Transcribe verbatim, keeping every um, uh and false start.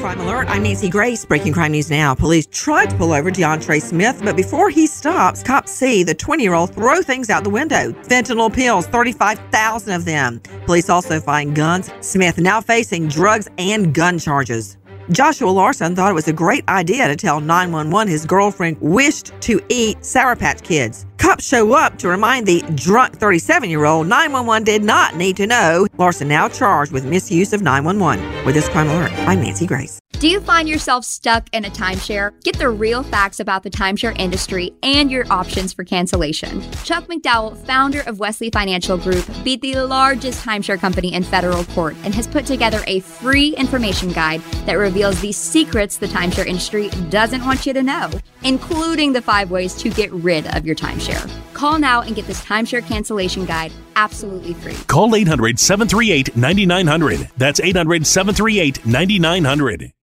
Crime Alert, I'm Nancy Grace. Breaking crime news now. Police tried to pull over DeAndre Smith, but before he stops, cops see the twenty-year-old throw things out the window. Fentanyl pills, thirty-five thousand of them. Police also find guns. Smith now facing drugs and gun charges. Joshua Larson thought it was a great idea to tell nine one one his girlfriend wished to eat Sour Patch Kids. Cops show up to remind the drunk thirty-seven-year-old nine one one did not need to know. Larson now charged with misuse of nine one one. With this Crime Alert, I'm Nancy Grace. Do you find yourself stuck in a timeshare? Get the real facts about the timeshare industry and your options for cancellation. Chuck McDowell, founder of Wesley Financial Group, beat the largest timeshare company in federal court and has put together a free information guide that reveals the secrets the timeshare industry doesn't want you to know, including the five ways to get rid of your timeshare. Call now and get this timeshare cancellation guide absolutely free. Call eight hundred, seven three eight, nine nine hundred. That's eight hundred, seven three eight, nine nine hundred.